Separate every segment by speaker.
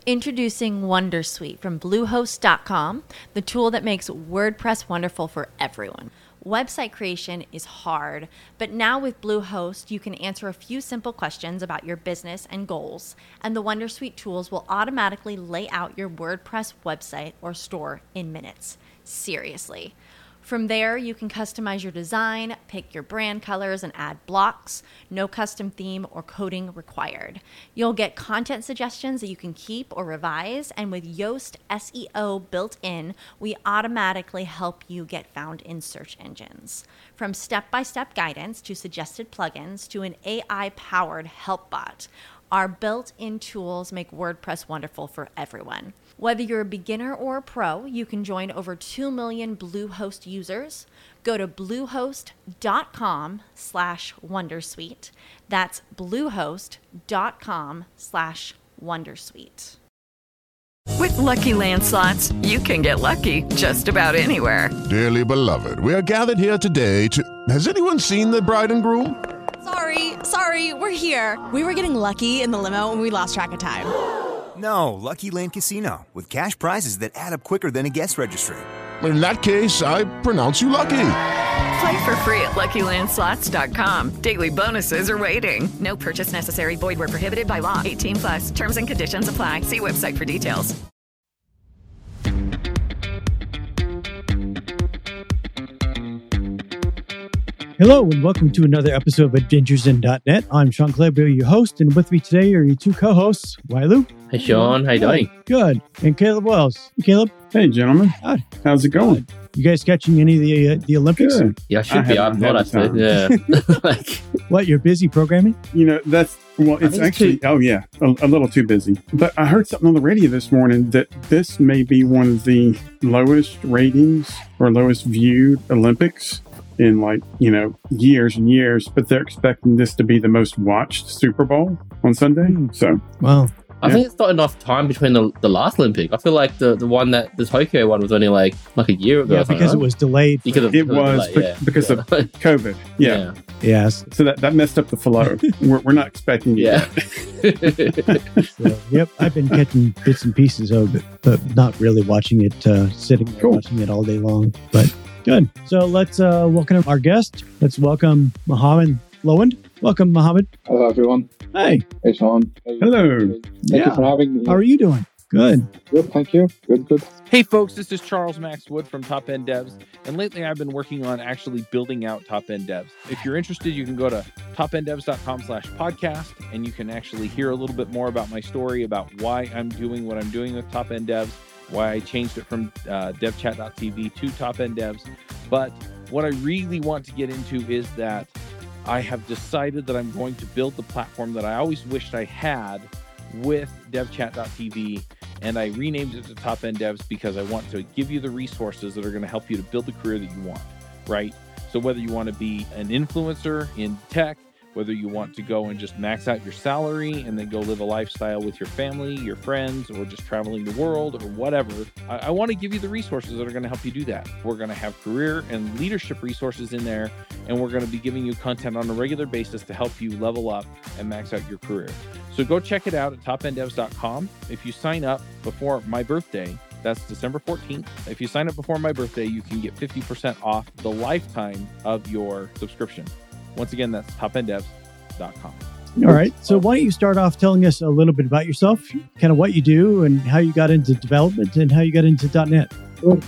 Speaker 1: Introducing Wondersuite from Bluehost.com, the tool that makes WordPress wonderful for everyone. Website creation is hard, but now with Bluehost, you can answer a few simple questions about your business and goals, and the Wondersuite tools will automatically lay out your WordPress website or store in minutes. Seriously. From there, you can customize your design, pick your brand colors, and add blocks. No custom theme or coding required. You'll get content suggestions that you can keep or revise, and with Yoast SEO built in, we automatically help you get found in search engines. From step-by-step guidance to suggested plugins to an AI-powered help bot, our built-in tools make WordPress wonderful for everyone. Whether you're a beginner or a pro, you can join over 2 million Bluehost users. Go to bluehost.com/wondersuite. That's bluehost.com/wondersuite.
Speaker 2: With Lucky Land Slots, you can get lucky just about anywhere.
Speaker 3: Dearly beloved, we are gathered here today to... Has anyone seen the bride and groom?
Speaker 4: Sorry, we're here. We were getting lucky in the limo and we lost track of time.
Speaker 5: No, Lucky Land Casino, with cash prizes that add up quicker than a guest registry.
Speaker 3: In that case, I pronounce you lucky.
Speaker 2: Play for free at LuckyLandSlots.com. Daily bonuses are waiting. No purchase necessary. Void where prohibited by law. 18+. Terms and conditions apply. See website for details.
Speaker 6: Hello and welcome to another episode of AdventuresIn.net. I'm Sean Clabo, your host, and with me today are your two co-hosts, Wailu.
Speaker 7: Hey Sean, how you doing?
Speaker 6: Good. And Caleb Wells. Caleb?
Speaker 8: Hey gentlemen.
Speaker 6: Hi.
Speaker 8: How's it going?
Speaker 6: You guys catching any of the Olympics?
Speaker 8: Good.
Speaker 7: Yeah, I should be. I'm not actually. Yeah.
Speaker 6: What, you're busy programming?
Speaker 8: It's actually, a little too busy. But I heard something on the radio this morning that this may be one of the lowest ratings or lowest viewed Olympics in years and years, but they're expecting this to be the most watched Super Bowl on Sunday. So,
Speaker 6: wow.
Speaker 7: I think it's not enough time between the last Olympic. I feel like the one the Tokyo one was only like a year ago.
Speaker 6: Yeah, because it was delayed.
Speaker 8: Because of COVID. Yeah.
Speaker 6: Yes.
Speaker 8: So that messed up the flow. We're not expecting it.
Speaker 6: Yep. I've been catching bits and pieces of it, but not really watching it, sitting there watching it all day long. But good. So let's welcome our guest. Let's welcome Mohammed Lowand. Welcome, Mohammed.
Speaker 9: Hello, everyone.
Speaker 6: Hey.
Speaker 9: Hey, Sean.
Speaker 8: Hello.
Speaker 9: Thank you for having me.
Speaker 6: How are you doing? Good.
Speaker 9: Good, thank you. Good.
Speaker 10: Hey, folks, this is Charles Max Wood from Top End Devs, and lately I've been working on actually building out Top End Devs. If you're interested, you can go to topenddevs.com/podcast, and you can actually hear a little bit more about my story, about why I'm doing what I'm doing with Top End Devs, why I changed it from devchat.tv to Top End Devs. But what I really want to get into is that I have decided that I'm going to build the platform that I always wished I had with devchat.tv, and I renamed it to Top End Devs because I want to give you the resources that are going to help you to build the career that you want, right? So whether you want to be an influencer in tech, whether you want to go and just max out your salary and then go live a lifestyle with your family, your friends, or just traveling the world or whatever, I want to give you the resources that are going to help you do that. We're going to have career and leadership resources in there, and we're going to be giving you content on a regular basis to help you level up and max out your career. So go check it out at topenddevs.com. If you sign up before my birthday, that's December 14th. If you sign up before my birthday, you can get 50% off the lifetime of your subscription. Once again, that's topenddevs.com.
Speaker 6: All right. So why don't you start off telling us a little bit about yourself, kind of what you do and how you got into development and how you got into .NET.
Speaker 9: Sure.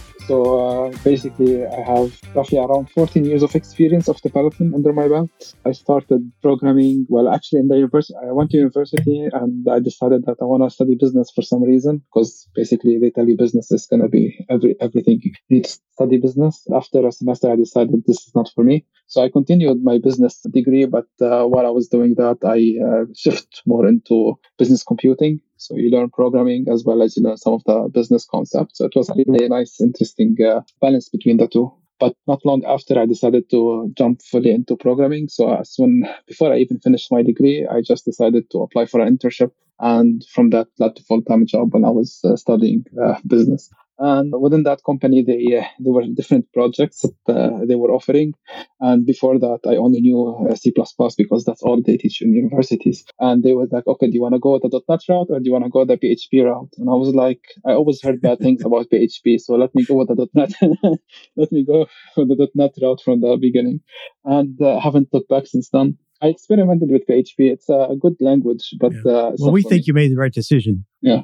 Speaker 9: So basically, I have roughly around 14 years of experience of development under my belt. I started programming, actually in the university. I went to university and I decided that I want to study business for some reason, because basically they tell you business is going to be everything. You need to study business. After a semester, I decided this is not for me. So I continued my business degree, but while I was doing that, I shift more into business computing. So you learn programming as well as you learn some of the business concepts. So it was really a nice, interesting balance between the two. But not long after, I decided to jump fully into programming. So before I even finished my degree, I just decided to apply for an internship. And from that led to full-time job when I was studying business. And within that company, there were different projects that they were offering. And before that, I only knew C++ because that's all they teach in universities. And they were like, okay, do you want to go the .NET route or do you want to go the PHP route? And I was like, I always heard bad things about PHP, so let me go with the .NET. Let me go for the .NET route from the beginning. And haven't looked back since then. I experimented with PHP. It's a good language, but...
Speaker 6: well, we think you made the right decision.
Speaker 9: Yeah.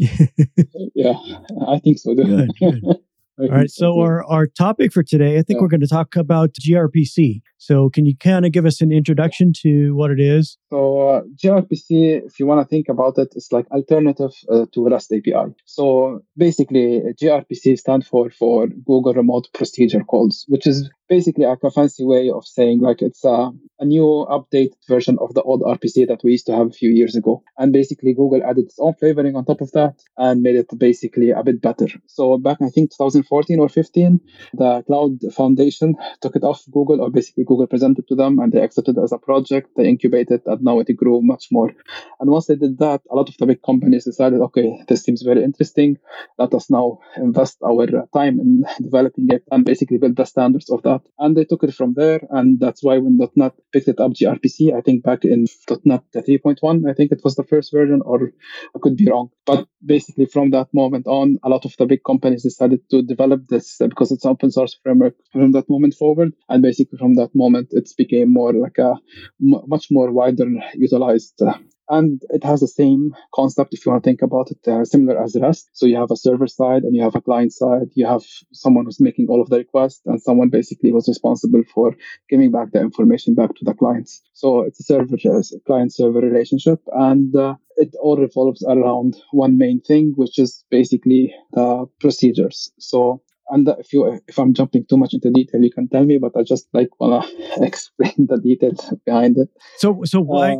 Speaker 9: Yeah, I think so.
Speaker 6: Good. All right. So our topic for today, I think we're going to talk about gRPC. So can you kind of give us an introduction to what it is?
Speaker 9: So gRPC, if you want to think about it, it's like alternative to REST API. So basically, gRPC stands for Google Remote Procedure Calls, which is basically like a fancy way of saying like it's a new updated version of the old RPC that we used to have a few years ago. And basically, Google added its own flavoring on top of that and made it basically a bit better. So back, I think 2014 or 15, the Cloud Foundation took it off Google, or basically Google presented to them and they accepted it as a project. They incubated and now it grew much more. And once they did that, a lot of the big companies decided, okay, this seems very interesting. Let us now invest our time in developing it and basically build the standards of that. And they took it from there. And that's why when .NET picked it up, gRPC, I think back in .NET 3.1, I think it was the first version, or I could be wrong. But basically from that moment on, a lot of the big companies decided to develop this because it's an open source framework from that moment forward. And basically from that moment, it became more like a much more wider utilized. And it has the same concept, if you want to think about it, similar as REST. So you have a server side and you have a client side. You have someone who's making all of the requests and someone basically was responsible for giving back the information back to the clients. So it's a client-server relationship. And it all revolves around one main thing, which is basically the procedures. So, and if I'm jumping too much into detail, you can tell me, but I just want to explain the details behind it.
Speaker 6: So why?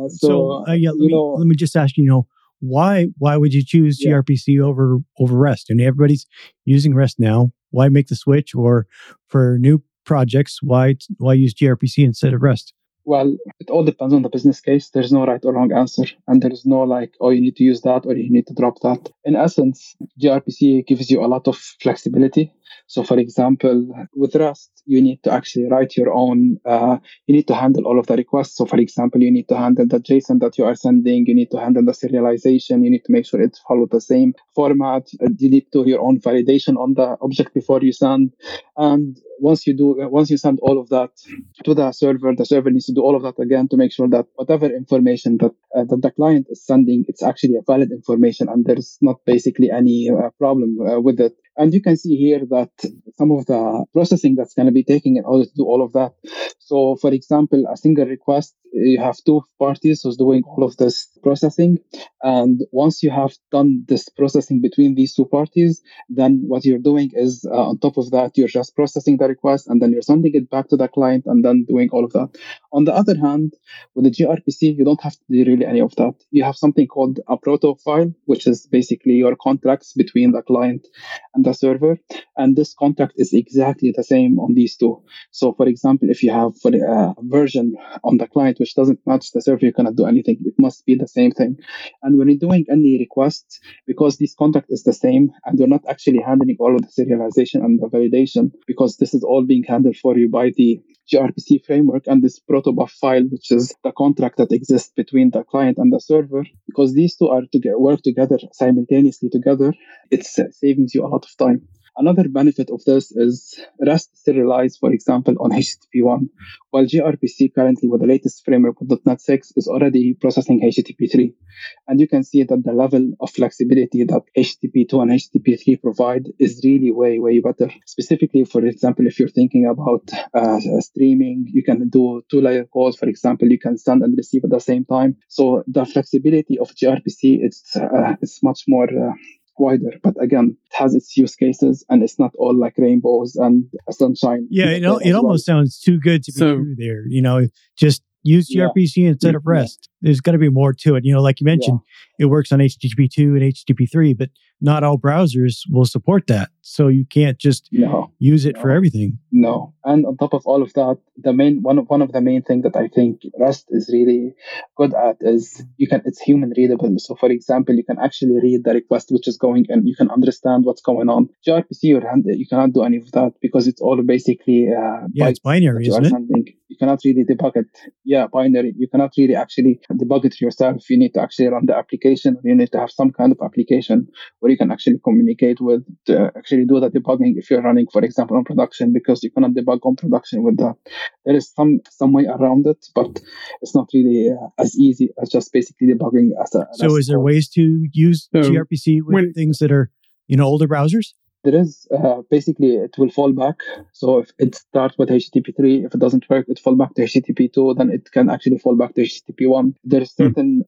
Speaker 6: Let me just ask you, why would you choose gRPC over REST? And everybody's using REST now. Why make the switch? Or for new projects, why use gRPC instead of REST?
Speaker 9: Well, it all depends on the business case. There's no right or wrong answer. And there is no you need to use that or you need to drop that. In essence, gRPC gives you a lot of flexibility. So, for example, with REST, you need to actually write your own, you need to handle all of the requests. So, for example, you need to handle the JSON that you are sending. You need to handle the serialization. You need to make sure it follows the same format. You need to do your own validation on the object before you send. And once you send all of that to the server needs to do all of that again to make sure that whatever information that the client is sending, it's actually a valid information and there's not basically any problem with it. And you can see here that some of the processing that's going to be taken in order to do all of that. So, for example, a single request, you have two parties who's doing all of this processing. And once you have done this processing between these two parties, then what you're doing is on top of that, you're just processing the request and then you're sending it back to the client and then doing all of that. On the other hand, with the gRPC, you don't have to do really any of that. You have something called a proto file, which is basically your contracts between the client and the server. And this contract is exactly the same on these two. So, for example, if you have a version on the client which doesn't match the server, you cannot do anything. It must be the same thing. And when you're doing any requests, because this contract is the same and you're not actually handling all of the serialization and the validation, because this is all being handled for you by the gRPC framework and this protobuf file, which is the contract that exists between the client and the server, because these two are to work together simultaneously together, it's saving you a lot of time. Another benefit of this is REST serialized, for example, on HTTP 1, while gRPC currently with the latest framework with .NET 6 is already processing HTTP 3. And you can see that the level of flexibility that HTTP 2 and HTTP 3 provide is really way, way better. Specifically, for example, if you're thinking about streaming, you can do two-layer calls. For example, you can send and receive at the same time. So the flexibility of gRPC it's much more wider, but again, it has its use cases and it's not all like rainbows and sunshine.
Speaker 6: Yeah, it almost sounds too good to be true there. Just use gRPC instead of REST. there's got to be more to it. Like you mentioned, it works on HTTP 2 and HTTP 3, but not all browsers will support that. So you can't just use it for everything.
Speaker 9: No. And on top of all of that, one of the main things that I think Rust is really good at is it's human readable. So for example, you can actually read the request which is going in. You can understand what's going on. gRPC, you cannot do any of that because it's all basically
Speaker 6: it's binary, isn't it?
Speaker 9: You cannot really debug it. Yeah, binary. You cannot really actually debug it yourself. You need to actually run the application. You need to have some kind of application where you can actually communicate with to actually do the debugging if you're running, for example, on production, because you cannot debug on production with that. There is some way around it, but it's not really as easy as just basically debugging as a.
Speaker 6: So is there ways to use gRPC with things that are, older browsers?
Speaker 9: There is basically it will fall back. So if it starts with HTTP 3, if it doesn't work, it fall back to HTTP 2. Then it can actually fall back to HTTP 1. There's certain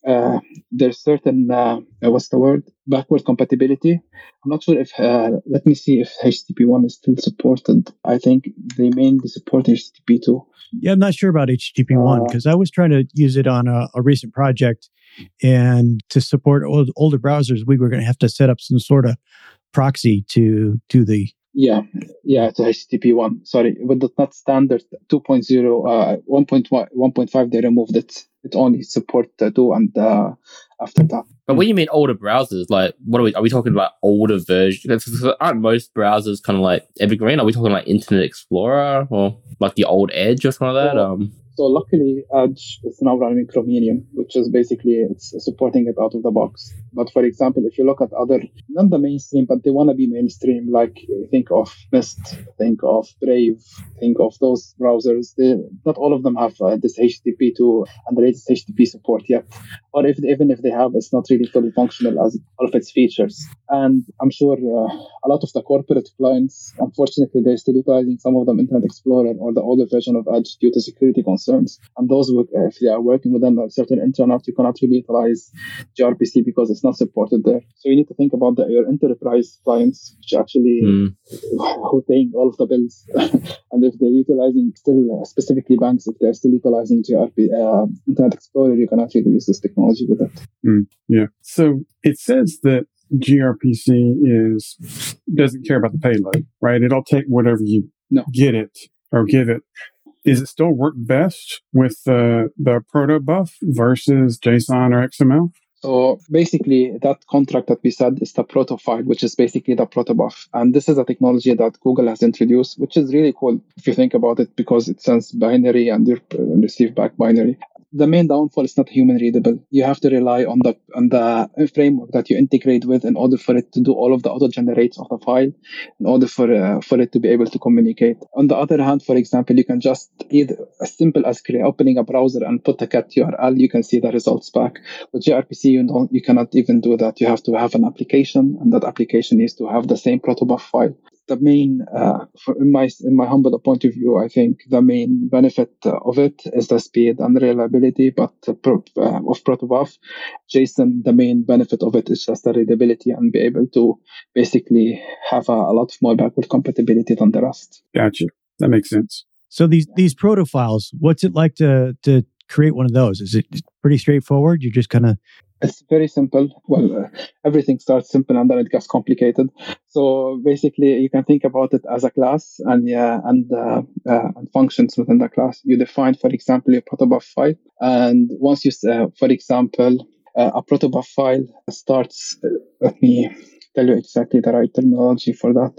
Speaker 9: what's the word? Backward compatibility. I'm not sure if let me see if HTTP 1 is still supported. I think they mainly support HTTP 2.
Speaker 6: Yeah, I'm not sure about HTTP 1 because I was trying to use it on a recent project, and to support older browsers, we were going to have to set up some sort of proxy to the
Speaker 9: to HTTP 1. Sorry, with the .NET Standard 2.0, 1.5 they removed it. It only support 2 and after that.
Speaker 7: But when you mean older browsers, like what are we talking about? Older versions? Aren't most browsers kind of like evergreen? Are we talking like Internet Explorer or like the old Edge or something like that?
Speaker 9: So luckily, Edge is now running Chromium, which is basically it's supporting it out of the box. But for example, if you look at other, not the mainstream, but they want to be mainstream, like think of Mist, think of Brave, think of those browsers. Not all of them have this HTTP 2 and the latest HTTP support yet. Or even if they have, it's not really fully functional as all of its features. And I'm sure a lot of the corporate clients, unfortunately, they're still utilizing some of them Internet Explorer or the older version of Edge due to security concerns. And those, if they are working within a certain intranet, you cannot really utilize gRPC because it's not supported there. So you need to think about your enterprise clients, which actually who are paying all of the bills. And if they're utilizing still, specifically banks, if they're still utilizing Internet Explorer, you cannot really use this technology with it.
Speaker 8: Yeah. So it says that gRPC doesn't care about the payload, right? It'll take whatever you get it or give it. Is it still work best with the protobuf versus JSON or XML?
Speaker 9: So basically, that contract that we said is the protofile, which is basically the protobuf. And this is a technology that Google has introduced, which is really cool if you think about it, because it sends binary and you receive back binary. The main downfall is not human readable. You have to rely on the framework that you integrate with in order for it to do all of the auto generates of the file, in order for it to be able to communicate. On the other hand, for example, you can just either as simple as opening a browser and put a cat URL, you can see the results back. With gRPC, you cannot even do that. You have to have an application, and that application needs to have the same protobuf file. The main, in my humble point of view, I think the main benefit of it is the speed and reliability. But of protobuf, JSON, the main benefit of it is just the readability and be able to basically have a lot more backward compatibility than the rest.
Speaker 8: Gotcha. That makes sense.
Speaker 6: So these protofiles, what's it like to create one of those? Is it pretty straightforward? You just kind of...
Speaker 9: It's very simple. Well, everything starts simple and then it gets complicated. So basically, you can think about it as a class and functions within the class. You define, for example, your protobuf file. And once you, for example, a protobuf file starts, let me tell you exactly the right terminology for that.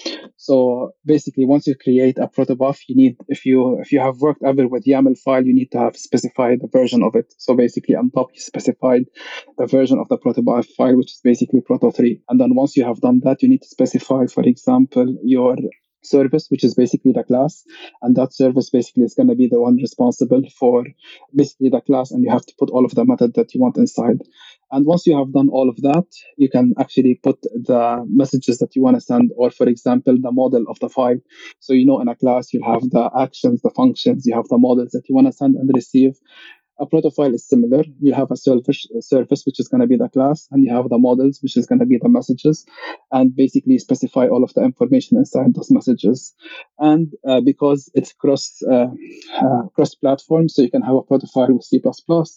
Speaker 9: So basically, once you create a protobuf, you need, if you have worked ever with YAML file, you need to have specified the version of it. So basically, on top, you specified the version of the protobuf file, which is basically proto3. And then once you have done that, you need to specify, for example, your service, which is basically the class, and that service basically is going to be the one responsible for basically the class, and you have to put all of the method that you want inside. And once you have done all of that, you can actually put the messages that you want to send, or for example, the model of the file. So in a class, you have the actions, the functions, you have the models that you want to send and receive. A protofile is similar. You have a surface, which is going to be the class, and you have the models, which is going to be the messages, and basically specify all of the information inside those messages. And because it's cross-platform, so you can have a protofile with C++,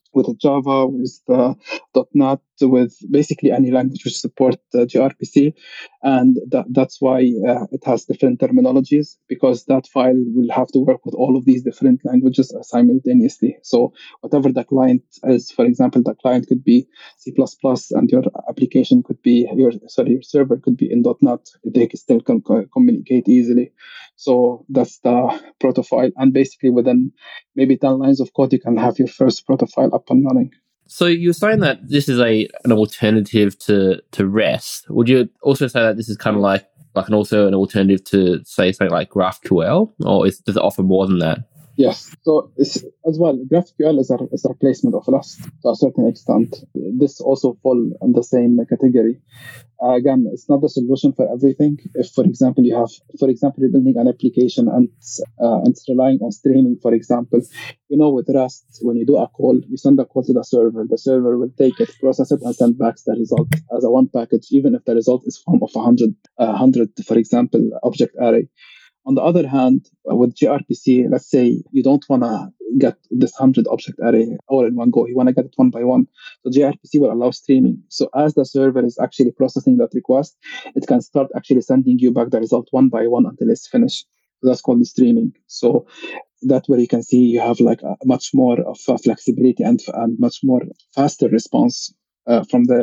Speaker 9: Java, with the .NET, with basically any language which support gRPC, and that's why it has different terminologies, because that file will have to work with all of these different languages simultaneously. So whatever the client is, for example, the client could be C++, and your application could be your server could be in .NET. They still can communicate easily. So that's the protofile, and basically within maybe 10 lines of code, you can have your first protofile up and running.
Speaker 7: So you're saying that this is an alternative to REST. Would you also say that this is kind of like an alternative to, say, something like GraphQL, or does it offer more than that?
Speaker 9: Yes. So as well, GraphQL is a replacement of Rust to a certain extent. This also falls in the same category. Again, it's not the solution for everything. If, for example, you're building an application and it's relying on streaming, for example, with Rust, when you do a call, you send a call to the server. The server will take it, process it, and send back the result as a one package, even if the result is form of 100, for example, object array. On the other hand, with gRPC, let's say you don't want to get this 100 object array all in one go. You want to get it one by one. So gRPC will allow streaming. So as the server is actually processing that request, it can start actually sending you back the result one by one until it's finished. So that's called the streaming. So that way you can see you have like a much more of flexibility and much more faster response from there.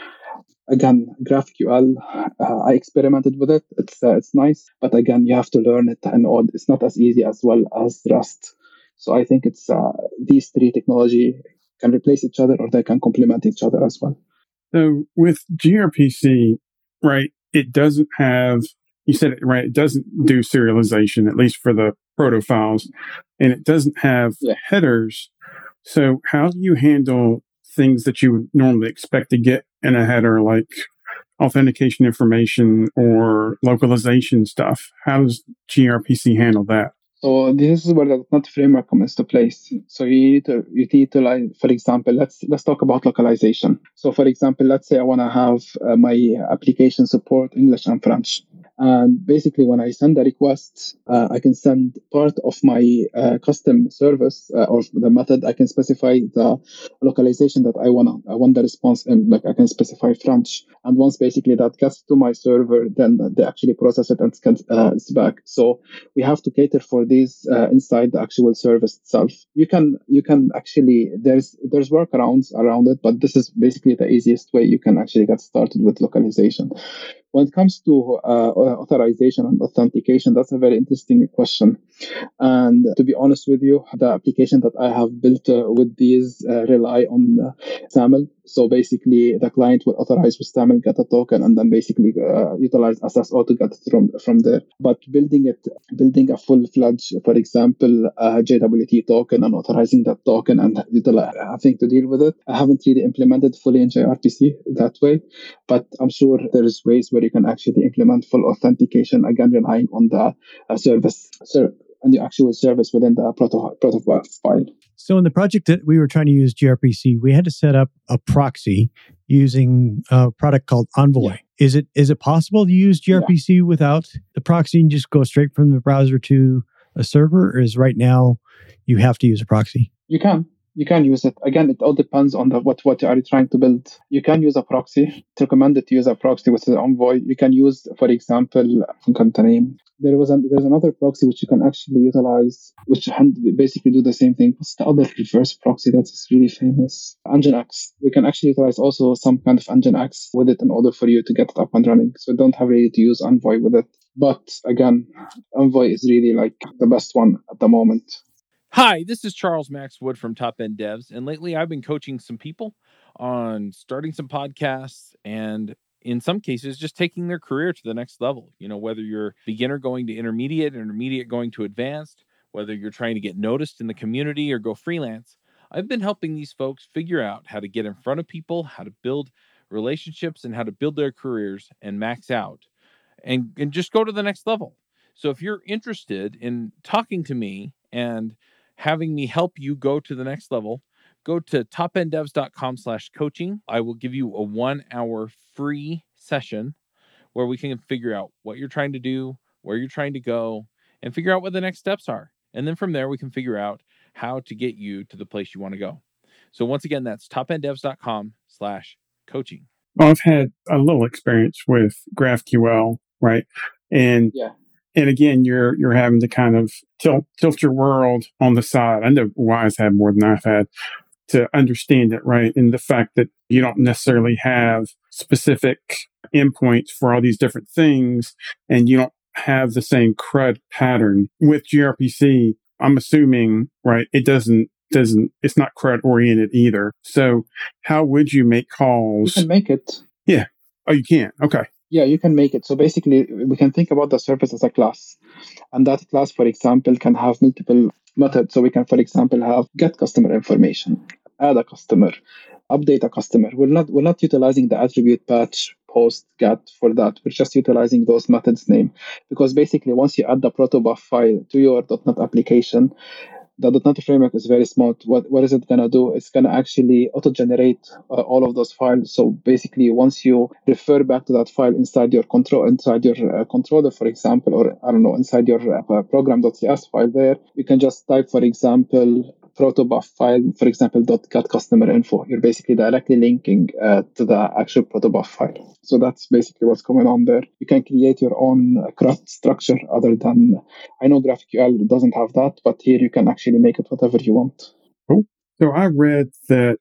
Speaker 9: Again, GraphQL, I experimented with it. It's nice, but again, you have to learn it, and it's not as easy as well as Rust. So I think it's these three technology can replace each other, or they can complement each other as well.
Speaker 8: So with gRPC, right, it doesn't have, you said it right, it doesn't do serialization, at least for the proto files, and it doesn't have headers. So how do you handle things that you would normally expect to get in a header, like authentication information or localization stuff? How does gRPC handle that?
Speaker 9: So this is where the .NET framework comes into place. So you need to like, for example, let's talk about localization. So for example, let's say I want to have my application support English and French. And basically, when I send a request, I can send part of my custom service or the method. I can specify the localization that I want the response in. Like I can specify French, and once basically that gets to my server, then they actually process it and it's back. So we have to cater for these inside the actual service itself. You can actually there's workarounds around it, but this is basically the easiest way you can actually get started with localization. When it comes to authorization and authentication, that's a very interesting question. And to be honest with you, the application that I have built with these rely on SAML. So basically, the client will authorize with SAML, get a token, and then basically utilize SSO to get it from there. But building a full-fledged, for example, JWT token and authorizing that token and having to deal with it, I haven't really implemented fully in gRPC that way. But I'm sure there is ways where you can actually implement full authentication, again, relying on the service and the actual service within the protocol file.
Speaker 6: So in the project that we were trying to use gRPC, we had to set up a proxy using a product called Envoy. Yeah. Is it possible to use gRPC without the proxy and just go straight from the browser to a server? Or is right now you have to use a proxy?
Speaker 9: You can use it. Again, it all depends on what are you trying to build. You can use a proxy. It's recommended to use a proxy with the Envoy. You can use, for example, I forgot the name. There's another proxy which you can actually utilize, which basically do the same thing. What's the other reverse proxy that is really famous? Nginx. We can actually utilize also some kind of Nginx with it in order for you to get it up and running. So don't have really to use Envoy with it. But again, Envoy is really like the best one at the moment.
Speaker 10: Hi, this is Charles Max Wood from Top End Devs, and lately I've been coaching some people on starting some podcasts and in some cases just taking their career to the next level. Whether you're beginner going to intermediate going to advanced, whether you're trying to get noticed in the community or go freelance, I've been helping these folks figure out how to get in front of people, how to build relationships, and how to build their careers and max out and just go to the next level. So if you're interested in talking to me and having me help you go to the next level, go to topenddevs.com/coaching. I will give you a 1-hour free session where we can figure out what you're trying to do, where you're trying to go, and figure out what the next steps are. And then from there, we can figure out how to get you to the place you want to go. So once again, that's topenddevs.com/coaching.
Speaker 8: Well, I've had a little experience with GraphQL, right? And and again, you're having to kind of tilt your world on the side. I know Wise had more than I've had to understand it, right? And the fact that you don't necessarily have specific endpoints for all these different things, and you don't have the same CRUD pattern with gRPC. I'm assuming, right? It's not CRUD oriented either. So how would you make calls?
Speaker 9: You can make it.
Speaker 8: Yeah. Oh, you can. Okay.
Speaker 9: Yeah, you can make it. So basically, we can think about the service as a class. And that class, for example, can have multiple methods. So we can, for example, have get customer information, add a customer, update a customer. We're not utilizing the attribute patch, post, get for that. We're just utilizing those methods name. Because basically, once you add the protobuf file to your .NET application, the .NET framework is very smart. What is it going to do? It's going to actually auto-generate all of those files. So basically, once you refer back to that file inside your controller, for example, or I don't know, inside your program.cs file there, you can just type, for example, protobuf file, for example, .get customer info. You're basically directly linking to the actual protobuf file. So that's basically what's going on there. You can create your own CRUD structure other than, I know GraphQL doesn't have that, but here you can actually make it whatever you want.
Speaker 8: Cool. So I read that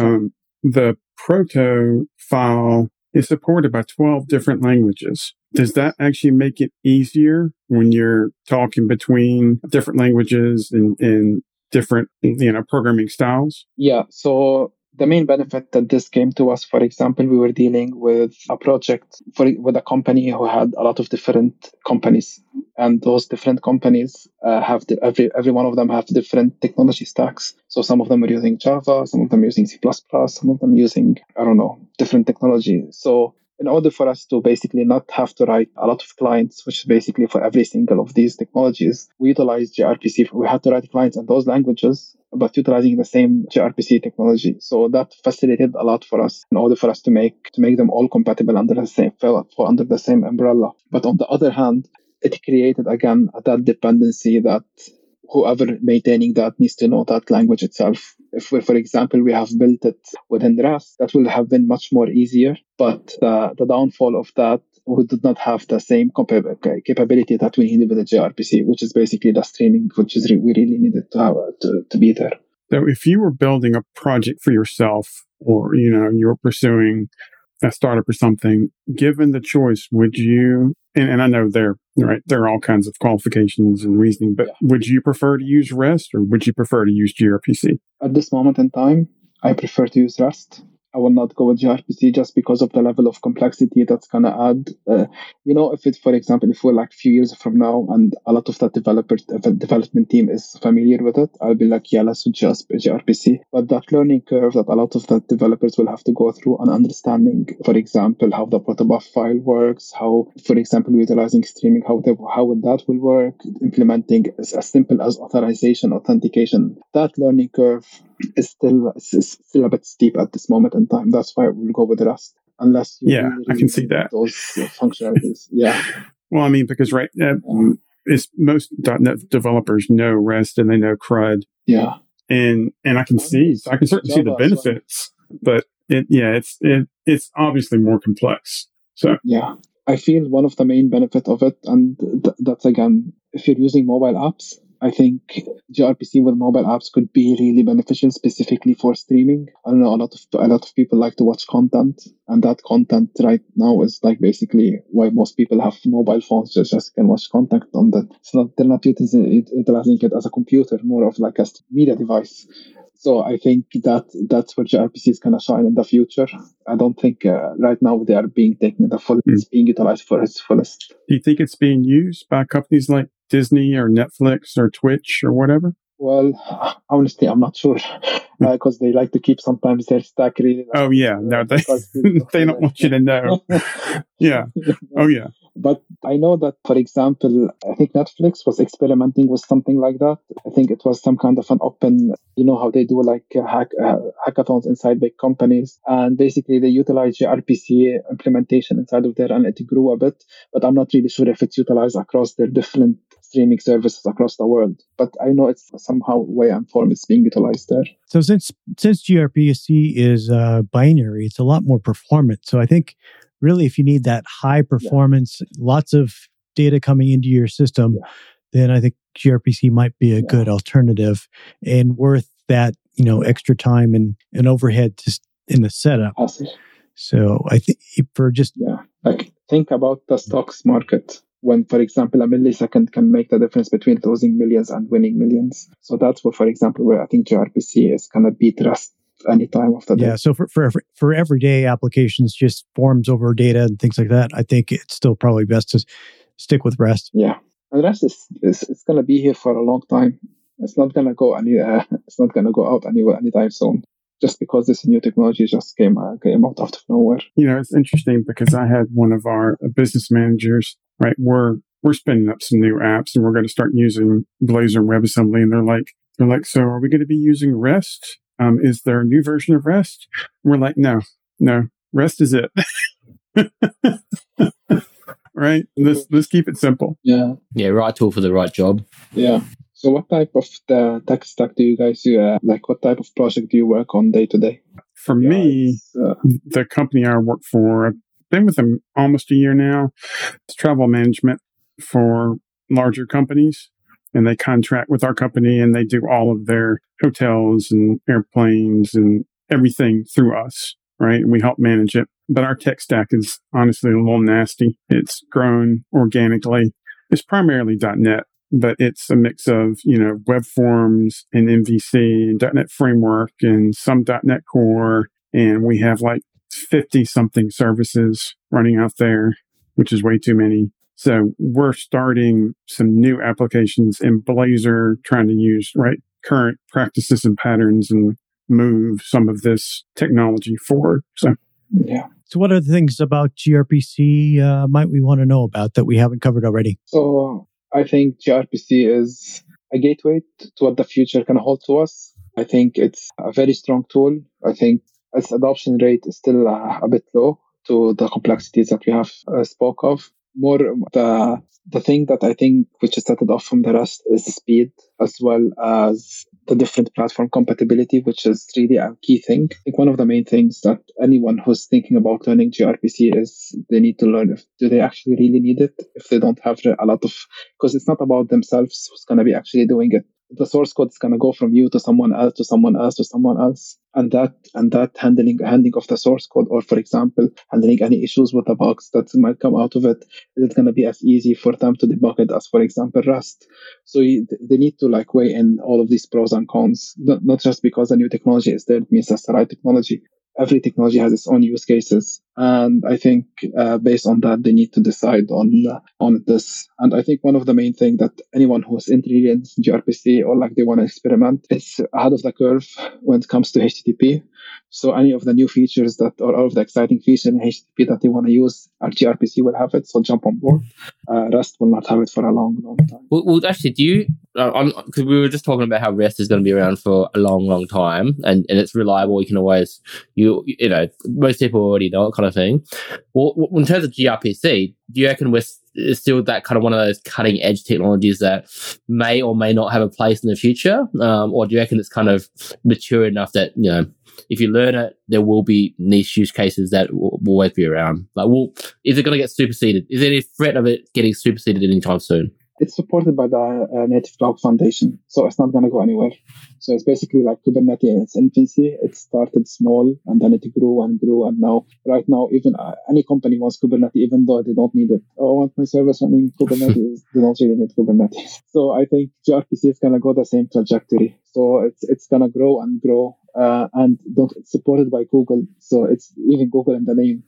Speaker 8: the proto file is supported by 12 different languages. Does that actually make it easier when you're talking between different languages and different, programming styles?
Speaker 9: Yeah. So the main benefit that this came to us, for example, we were dealing with a project with a company who had a lot of different companies, and those different companies have every one of them have different technology stacks. So some of them are using Java, some of them are using C++, some of them using, different technology. So in order for us to basically not have to write a lot of clients, which is basically for every single of these technologies, we utilize gRPC. We had to write clients in those languages, but utilizing the same gRPC technology. So that facilitated a lot for us in order for us to make them all compatible under the same umbrella. But on the other hand, it created again that dependency that whoever maintaining that needs to know that language itself. If for example, we have built it within Rust, that will have been much more easier. But the downfall of that, we did not have the same capability that we needed with the gRPC, which is basically the streaming, which is we really needed to have to be there.
Speaker 8: So if you were building a project for yourself, or you were pursuing a startup or something, given the choice, would you? And I know there are all kinds of qualifications and reasoning, but would you prefer to use Rest or would you prefer to use gRPC?
Speaker 9: At this moment in time, I prefer to use Rest. I will not go with gRPC just because of the level of complexity that's going to add. If we're like a few years from now and a lot of the development team is familiar with it, I'll be like, yeah, let's just gRPC. But that learning curve that a lot of the developers will have to go through on understanding, for example, how the protobuf file works, how, for example, utilizing streaming, how that will work, implementing as simple as authorization, authentication, that learning curve is still a bit steep at this moment in time. That's why we'll go with Rust, unless you really
Speaker 8: I can see that
Speaker 9: those functionalities. Yeah.
Speaker 8: Well, I mean, because most .NET developers know Rest and they know CRUD.
Speaker 9: Yeah.
Speaker 8: And I can certainly see the benefits, but it's obviously more complex. So
Speaker 9: yeah, I feel one of the main benefits of it, and that's again, if you're using mobile apps, I think gRPC with mobile apps could be really beneficial, specifically for streaming. I don't know, a lot of people like to watch content, and that content right now is like basically why most people have mobile phones, just can watch content on that. They're not utilizing it as a computer, more of like a media device. So I think that's where gRPC is going to shine in the future. I don't think right now they are being taken it's being utilized for its fullest.
Speaker 8: Do you think it's being used by companies like Disney or Netflix or Twitch or whatever?
Speaker 9: Well, honestly, I'm not sure because they like to keep sometimes their stack really.
Speaker 8: Oh yeah, no, they don't want you to know. Yeah. Oh yeah.
Speaker 9: But I know that, for example, I think Netflix was experimenting with something like that. I think it was some kind of an open, how they do like hackathons inside big companies. And basically they utilize gRPC implementation inside of there and it grew a bit. But I'm not really sure if it's utilized across their different streaming services across the world. But I know it's somehow way and form is being utilized there.
Speaker 6: So since gRPC is binary, it's a lot more performant. So I think really if you need that high performance, lots of data coming into your system, then I think gRPC might be a good alternative and worth that, extra time and overhead just in the setup.
Speaker 9: Awesome.
Speaker 6: So I think for just...
Speaker 9: like think about the stocks market when, for example, a millisecond can make the difference between losing millions and winning millions. So that's where, for example, where I think gRPC is going to beat Rust any time of the day.
Speaker 6: Yeah, so for everyday applications, just forms over data and things like that, I think it's still probably best to stick with Rest.
Speaker 9: Yeah, and Rest is going to be here for a long time. It's not going to go it's not going to go out anywhere anytime soon. Just because this new technology just came out of nowhere.
Speaker 8: It's interesting because I had one of our business managers, right? We're spinning up some new apps and we're going to start using Blazor and WebAssembly. And they're like, so are we going to be using REST? Is there a new version of REST? And we're like, no, REST is it. Right? Let's keep it simple.
Speaker 9: Yeah.
Speaker 7: Yeah, right tool for the right job.
Speaker 9: Yeah. So what type of the tech stack do you guys do? What type of project do you work on day to day?
Speaker 8: For me, the company I work for, I've been with them almost a year now. It's travel management for larger companies. And they contract with our company and they do all of their hotels and airplanes and everything through us, right? And we help manage it. But our tech stack is honestly a little nasty. It's grown organically. It's primarily .NET. But it's a mix of, web forms and MVC and .NET Framework and some .NET Core. And we have like 50-something services running out there, which is way too many. So we're starting some new applications in Blazor, trying to use current practices and patterns and move some of this technology forward. So,
Speaker 9: yeah.
Speaker 6: So what are the things about gRPC might we want to know about that we haven't covered already?
Speaker 9: So I think gRPC is a gateway to what the future can hold to us. I think it's a very strong tool. I think its adoption rate is still a bit low to the complexities that we have spoke of. More the thing that I think which is set it off from the rest is the speed, as well as the different platform compatibility, which is really a key thing. I think one of the main things that anyone who's thinking about learning gRPC is they need to learn do they actually really need it if they don't have a lot of, because it's not about themselves who's going to be actually doing it. The source code is going to go from you to someone else, to someone else, to someone else. And that handling of the source code, or for example, handling any issues with the bugs that might come out of it, is it going to be as easy for them to debug it as, for example, Rust? So they need to weigh in all of these pros and cons, not just because a new technology is there, it means that's the right technology. Every technology has its own use cases. And I think based on that, they need to decide on this. And I think one of the main things that anyone who's really in gRPC or they want to experiment, it's ahead of the curve when it comes to HTTP. So any of the new features or all of the exciting features in HTTP that they want to use, our gRPC will have it. So jump on board. Rest will not have it for a long, long time.
Speaker 7: Well, actually, do you, because we were just talking about how Rest is going to be around for a long, long time and it's reliable. You can always, most people already know it kind of thing. Well, in terms of gRPC, do you reckon we're still that kind of one of those cutting edge technologies that may or may not have a place in the future? Or do you reckon it's kind of mature enough that, if you learn it, there will be niche use cases that will always be around? Is it going to get superseded? Is there any threat of it getting superseded anytime soon?
Speaker 9: It's supported by the Native Cloud Foundation, so it's not going to go anywhere. So it's basically like Kubernetes in its infancy. It started small, and then it grew and grew, and right now, even any company wants Kubernetes, even though they don't need it. I want my service running Kubernetes. They don't really need Kubernetes. So I think gRPC is going to go the same trajectory. So it's going to grow and grow. And it's supported by Google, so it's even Google in the name,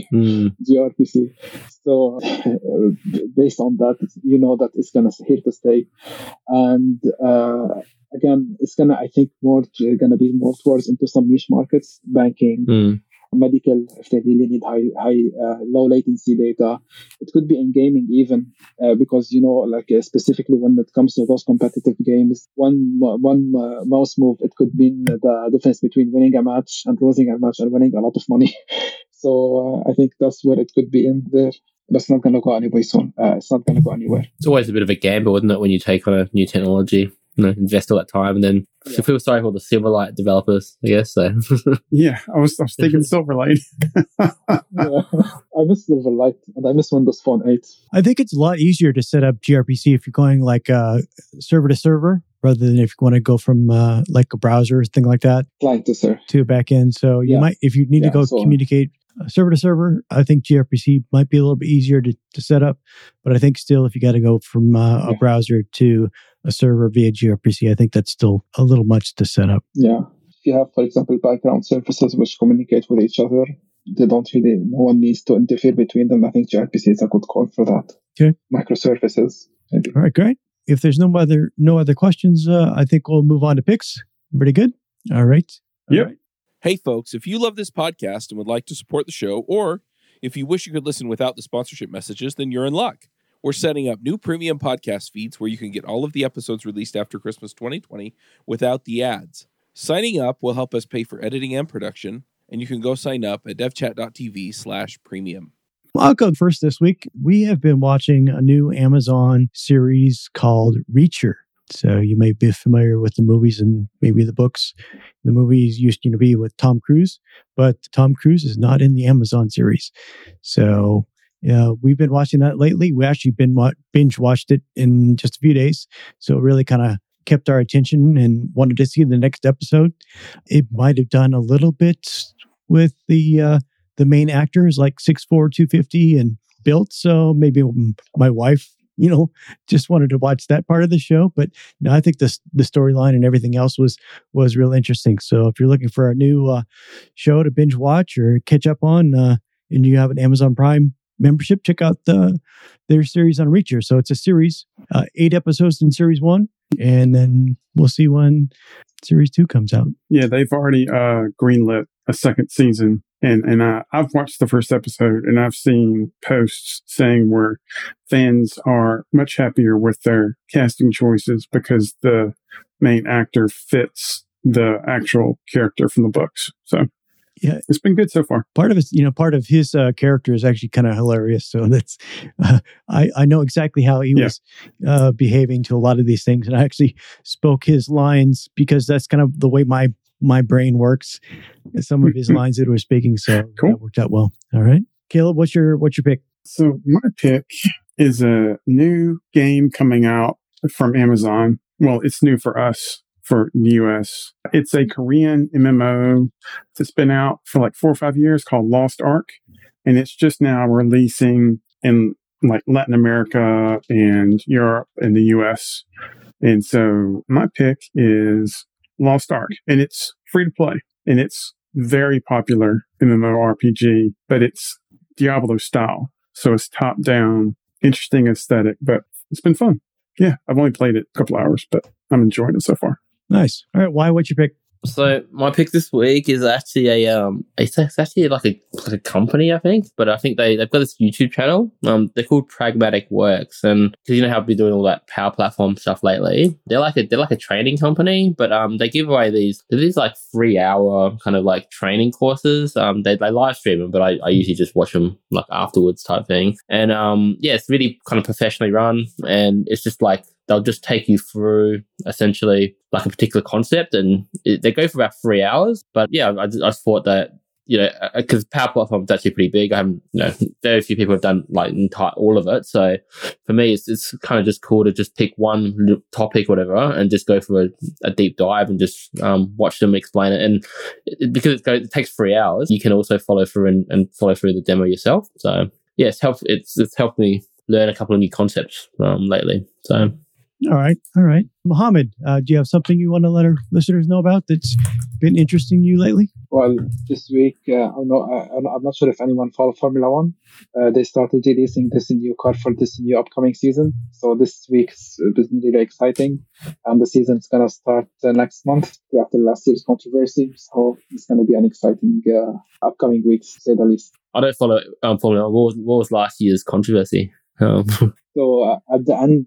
Speaker 9: gRPC. So based on that, that it's gonna here to stay. And again, it's gonna, I think, gonna be more towards into some niche markets, banking, medical, if they really need low latency data. It could be in gaming even, because specifically when it comes to those competitive games, one mouse move, it could mean the difference between winning a match and losing a match and winning a lot of money. So I think that's where it could be in there. That's not going to go anywhere soon. It's not going to go anywhere.
Speaker 7: It's always a bit of a gamble, isn't it, when you take on a new technology? Invest all that time, and then I feel sorry for the Silverlight developers, I guess. So.
Speaker 8: Yeah, I was thinking Silverlight.
Speaker 9: I miss Silverlight, and I miss Windows Phone 8.
Speaker 6: I think it's a lot easier to set up gRPC if you're going like server to server, rather than if you want to go from like a browser, thing like that,
Speaker 9: client to server,
Speaker 6: to a backend. So you might, if you need to go communicate server to server, I think gRPC might be a little bit easier to set up. But I think still, if you got to go from a browser to a server via gRPC, I think that's still a little much to set up.
Speaker 9: Yeah. If you have, for example, background services which communicate with each other, no one needs to interfere between them. I think gRPC is a good call for that.
Speaker 6: Okay.
Speaker 9: Microservices, maybe.
Speaker 6: All right, great. If there's no other questions, I think we'll move on to picks. Pretty good. All right.
Speaker 8: Yep.
Speaker 6: All right.
Speaker 10: Hey, folks, if you love this podcast and would like to support the show, or if you wish you could listen without the sponsorship messages, then you're in luck. We're setting up new premium podcast feeds where you can get all of the episodes released after Christmas 2020 without the ads. Signing up will help us pay for editing and production, and you can go sign up at devchat.tv/premium.
Speaker 6: Well, I'll go first this week. We have been watching a new Amazon series called Reacher. So you may be familiar with the movies and maybe the books. The movies used to be with Tom Cruise, but Tom Cruise is not in the Amazon series. So we've been watching that lately. We actually binge watched it in just a few days. So it really kind of kept our attention and wanted to see the next episode. It might have done a little bit with the main actors, like 6'4", 250 and built. So maybe my wife, just wanted to watch that part of the show. But no, I think the storyline and everything else was real interesting. So if you're looking for a new show to binge watch or catch up on, and you have an Amazon Prime membership, check out their series on Reacher. So it's a series, 8 episodes in series 1, and then we'll see when series 2 comes out.
Speaker 8: Yeah, they've already greenlit a second season. And I've watched the first episode, and I've seen posts saying where fans are much happier with their casting choices because the main actor fits the actual character from the books. So yeah, it's been good so far.
Speaker 6: Part of his character is actually kind of hilarious. So that's I know exactly how he was behaving to a lot of these things, and I actually spoke his lines because that's kind of the way my brain works. Some of his lines that we're speaking, so
Speaker 8: cool.
Speaker 6: That worked out well. All right, Caleb, what's your pick?
Speaker 8: So my pick is a new game coming out from Amazon. Well, it's new for us, for the US. It's a Korean MMO that's been out for like 4 or 5 years called Lost Ark, and it's just now releasing in like Latin America and Europe and the US. And so my pick is Lost Ark, and it's free to play, and it's very popular MMORPG, but it's Diablo style. So it's top down, interesting aesthetic, but it's been fun. Yeah, I've only played it a couple hours, but I'm enjoying it so far.
Speaker 6: Nice. All right, why? What's your pick?
Speaker 7: So my pick this week is actually it's actually like a company, I think, but I think they've got this YouTube channel. They're called Pragmatic Works, and because how I've been doing all that Power Platform stuff lately, they're like a training company, but they give away these like 3-hour kind of like training courses. They live stream them, but I usually just watch them like afterwards type thing. And it's really kind of professionally run, and it's just like they'll just take you through essentially like a particular concept, and they go for about 3 hours. But yeah, I thought that, because Power Platform is actually pretty big. Very few people have done like all of it. So for me, it's kind of just cool to just pick one topic, whatever, and just go for a deep dive and just watch them explain it. And because it takes 3 hours, you can also follow through and follow through the demo yourself. So yeah, it's helped me learn a couple of new concepts lately. So.
Speaker 6: All right. Mohammed, do you have something you want to let our listeners know about that's been interesting to you lately?
Speaker 9: Well, this week, I'm not sure if anyone follow Formula One. They started releasing this new car for this new upcoming season. So this week's been really exciting. And the season's going to start next month after last year's controversy. So it's going to be an exciting upcoming week, to say the least.
Speaker 7: I don't follow Formula One. What was last year's controversy?
Speaker 9: So at the end,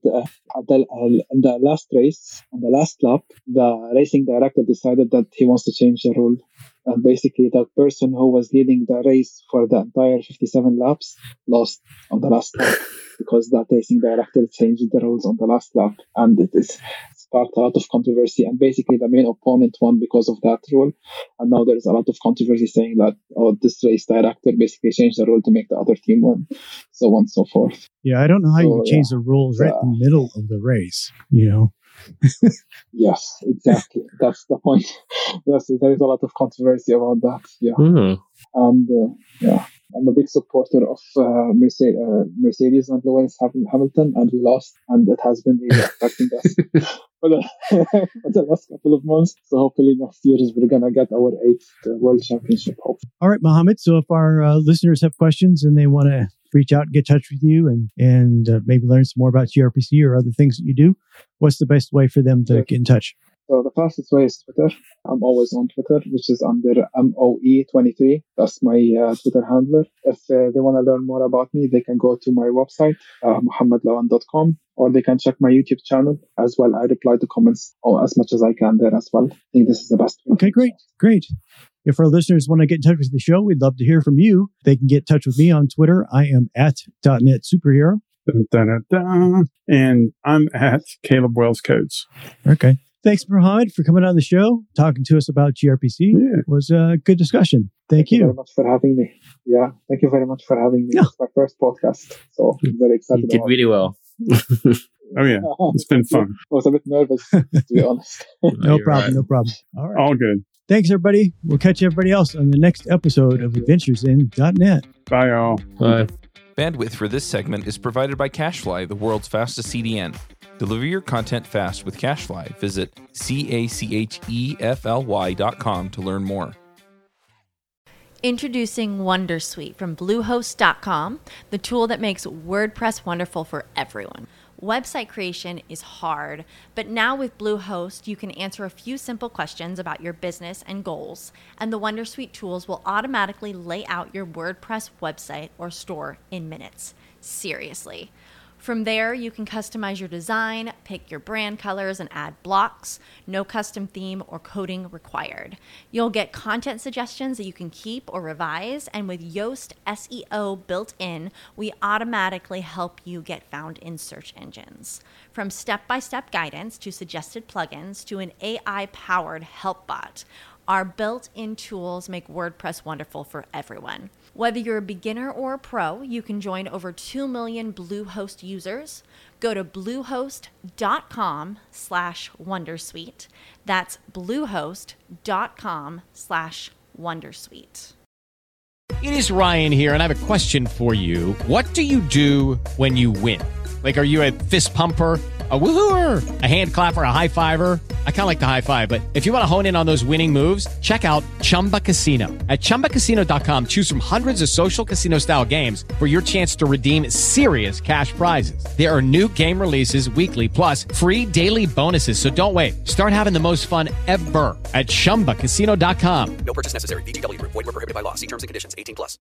Speaker 9: in the last race, on the last lap, the racing director decided that he wants to change the rule. And basically, the person who was leading the race for the entire 57 laps lost on the last lap because that racing director changed the rules on the last lap, and it sparked a lot of controversy. And basically, the main opponent won because of that rule. And now there is a lot of controversy saying that, oh, this race director basically changed the rule to make the other team win, so on and so forth.
Speaker 6: Yeah, I don't know how you can change the rules right in the middle of the race, you know?
Speaker 9: Yes, exactly. That's the point. Yes, there is a lot of controversy about that. Yeah. And I'm a big supporter of Mercedes and Lewis Hamilton, and we lost, and it has been really affecting us for the last couple of months. So hopefully next year we're going to get our 8th World Championship.
Speaker 6: All right, Mohammed. So if our listeners have questions and they want to reach out and get in touch with you and maybe learn some more about gRPC or other things that you do, what's the best way for them to get in touch?
Speaker 9: So the fastest way is Twitter. I'm always on Twitter, which is under MOE23. That's my Twitter handler. If they want to learn more about me, they can go to my website, mohammedlawan.com, or they can check my YouTube channel as well. I reply to comments as much as I can there as well. I think this is the best way.
Speaker 6: Okay, great. If our listeners want to get in touch with the show, we'd love to hear from you. They can get in touch with me on Twitter. I am at .NET Superhero.
Speaker 8: And I'm at Caleb Wells Codes.
Speaker 6: Okay. Thanks, Mohammed, for coming on the show, talking to us about gRPC. Yeah. It was a good discussion. Thank you
Speaker 9: very much for having me. Yeah, thank you very much for having me. Yeah. It's my first podcast, so I'm very excited.
Speaker 7: You did really well.
Speaker 8: Oh, yeah. It's been fun.
Speaker 9: I was a bit nervous, to be honest.
Speaker 6: No problem. All right.
Speaker 8: All good.
Speaker 6: Thanks, everybody. We'll catch everybody else on the next episode of Adventures in .NET.
Speaker 8: Bye, y'all.
Speaker 7: Bye.
Speaker 10: Bandwidth for this segment is provided by CacheFly, the world's fastest CDN. Deliver your content fast with CacheFly. Visit CacheFly.com to learn more.
Speaker 1: Introducing Wondersuite from Bluehost.com, the tool that makes WordPress wonderful for everyone. Website creation is hard, but now with Bluehost, you can answer a few simple questions about your business and goals, and the Wondersuite tools will automatically lay out your WordPress website or store in minutes. Seriously. From there, you can customize your design, pick your brand colors, and add blocks. No custom theme or coding required. You'll get content suggestions that you can keep or revise, and with Yoast SEO built in, we automatically help you get found in search engines. From step-by-step guidance to suggested plugins to an AI-powered help bot, our built-in tools make WordPress wonderful for everyone. Whether you're a beginner or a pro, you can join over 2 million Bluehost users. Go to bluehost.com/wondersuite. That's bluehost.com/wondersuite.
Speaker 11: It is Ryan here, and I have a question for you. What do you do when you win? Like, are you a fist pumper, a woohooer, a hand clapper, a high fiver? I kind of like the high five, but if you want to hone in on those winning moves, check out Chumba Casino. At ChumbaCasino.com, choose from hundreds of social casino-style games for your chance to redeem serious cash prizes. There are new game releases weekly, plus free daily bonuses, so don't wait. Start having the most fun ever at ChumbaCasino.com.
Speaker 12: No purchase necessary. VGW Group. Void where prohibited by law. See terms and conditions. 18+.